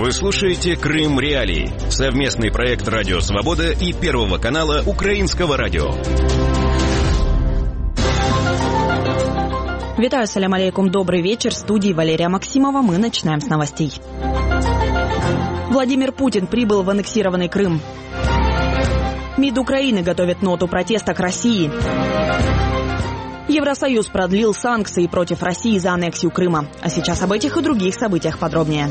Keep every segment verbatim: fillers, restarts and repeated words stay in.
Вы слушаете «Крым Реалии» — совместный проект «Радио Свобода» и Первого канала Украинского радио. Витаю, салям алейкум, добрый вечер. В студии Валерия Максимова. Мы начинаем с новостей. Владимир Путин прибыл в аннексированный Крым. МИД Украины готовит ноту протеста к России. Евросоюз продлил санкции против России за аннексию Крыма. А сейчас об этих и других событиях подробнее.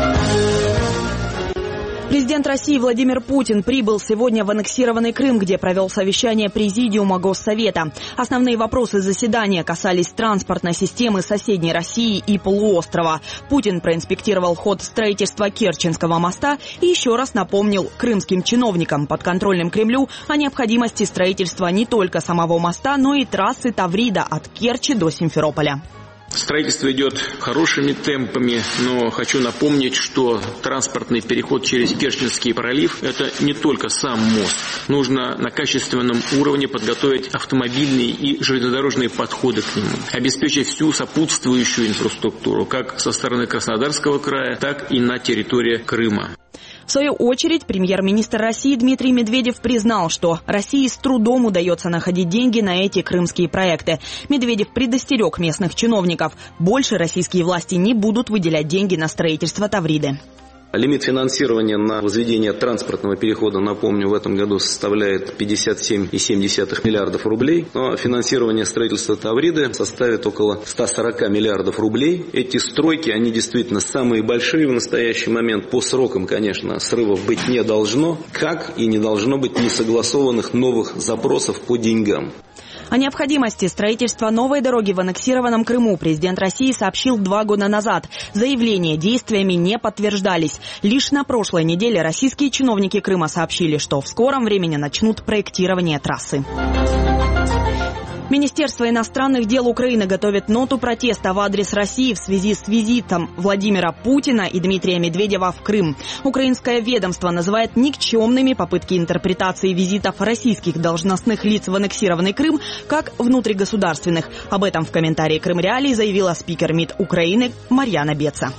Президент России Владимир Путин прибыл сегодня в аннексированный Крым, где провел совещание Президиума Госсовета. Основные вопросы заседания касались транспортной системы соседней России и полуострова. Путин проинспектировал ход строительства Керченского моста и еще раз напомнил крымским чиновникам, подконтрольным Кремлю, о необходимости строительства не только самого моста, но и трассы Таврида от Керчи до Симферополя. Строительство идет хорошими темпами, но хочу напомнить, что транспортный переход через Керченский пролив – это не только сам мост. Нужно на качественном уровне подготовить автомобильные и железнодорожные подходы к нему, обеспечить всю сопутствующую инфраструктуру, как со стороны Краснодарского края, так и на территории Крыма. В свою очередь, премьер-министр России Дмитрий Медведев признал, что России с трудом удается находить деньги на эти крымские проекты. Медведев предостерег местных чиновников. Больше российские власти не будут выделять деньги на строительство Тавриды. Лимит финансирования на возведение транспортного перехода, напомню, в этом году составляет пятьдесят семь целых семь десятых миллиардов рублей. Но финансирование строительства Тавриды составит около ста сорока миллиардов рублей. Эти стройки, они действительно самые большие в настоящий момент. По срокам, конечно, срывов быть не должно, как и не должно быть несогласованных новых запросов по деньгам. О необходимости строительства новой дороги в аннексированном Крыму президент России сообщил два года назад. Заявления действиями не подтверждались. Лишь на прошлой неделе российские чиновники Крыма сообщили, что в скором времени начнут проектирование трассы. Министерство иностранных дел Украины готовит ноту протеста в адрес России в связи с визитом Владимира Путина и Дмитрия Медведева в Крым. Украинское ведомство называет никчемными попытки интерпретации визитов российских должностных лиц в аннексированный Крым как внутригосударственных. Об этом в комментарии «Крым Реалии» заявила спикер МИД Украины Марьяна Беца.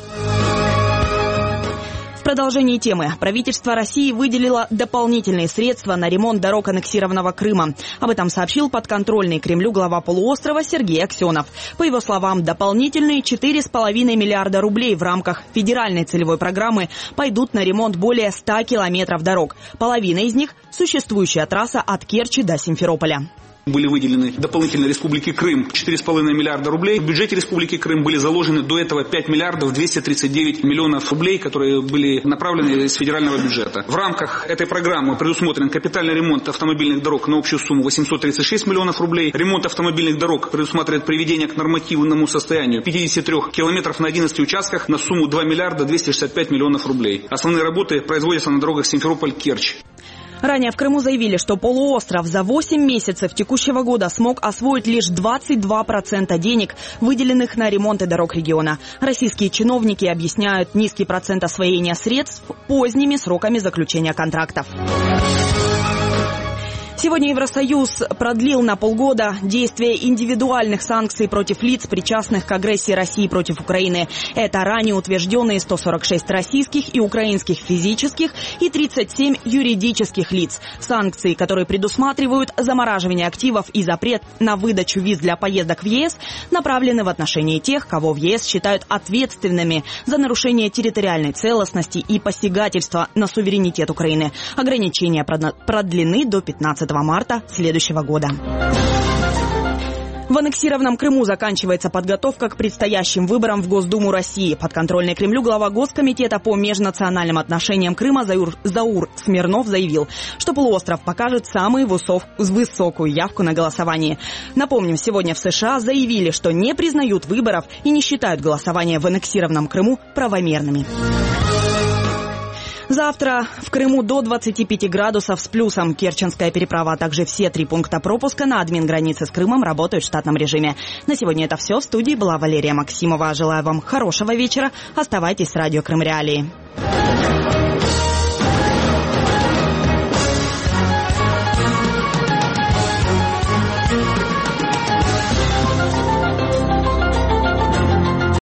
В продолжении темы. Правительство России выделило дополнительные средства на ремонт дорог аннексированного Крыма. Об этом сообщил подконтрольный Кремлю глава полуострова Сергей Аксенов. По его словам, дополнительные четыре с половиной миллиарда рублей в рамках федеральной целевой программы пойдут на ремонт более ста километров дорог. Половина из них – существующая трасса от Керчи до Симферополя. Были выделены дополнительно Республике Крым четыре с половиной миллиарда рублей. В бюджете Республики Крым были заложены до этого пять миллиардов двести тридцать девять миллионов рублей, которые были направлены из федерального бюджета. В рамках этой программы предусмотрен капитальный ремонт автомобильных дорог на общую сумму восемьсот тридцать шесть миллионов рублей. Ремонт автомобильных дорог предусматривает приведение к нормативному состоянию пятьдесят три километров на одиннадцати участках на сумму два миллиарда двести шестьдесят пять миллионов рублей. Основные работы производятся на дорогах Симферополь-Керчь. Ранее в Крыму заявили, что полуостров за восемь месяцев текущего года смог освоить лишь двадцать два процента денег, выделенных на ремонты дорог региона. Российские чиновники объясняют низкий процент освоения средств поздними сроками заключения контрактов. Сегодня Евросоюз продлил на полгода действие индивидуальных санкций против лиц, причастных к агрессии России против Украины. Это ранее утвержденные сто сорок шесть российских и украинских физических и тридцать семь юридических лиц. Санкции, которые предусматривают замораживание активов и запрет на выдачу виз для поездок в ЕС, направлены в отношении тех, кого в ЕС считают ответственными за нарушение территориальной целостности и посягательство на суверенитет Украины. Ограничения продлены до пятнадцатого марта следующего года. В аннексированном Крыму заканчивается подготовка к предстоящим выборам в Госдуму России. Подконтрольный Кремлю глава Госкомитета по межнациональным отношениям Крыма Заур, Заур Смирнов заявил, что полуостров покажет самую высов, высокую явку на голосовании. Напомним, сегодня в США заявили, что не признают выборов и не считают голосование в аннексированном Крыму правомерными. Завтра в Крыму до двадцати пяти градусов с плюсом. Керченская переправа, а также все три пункта пропуска на админ-границе с Крымом работают в штатном режиме. На сегодня это все. В студии была Валерия Максимова. Желаю вам хорошего вечера. Оставайтесь с радио Крым Реалии.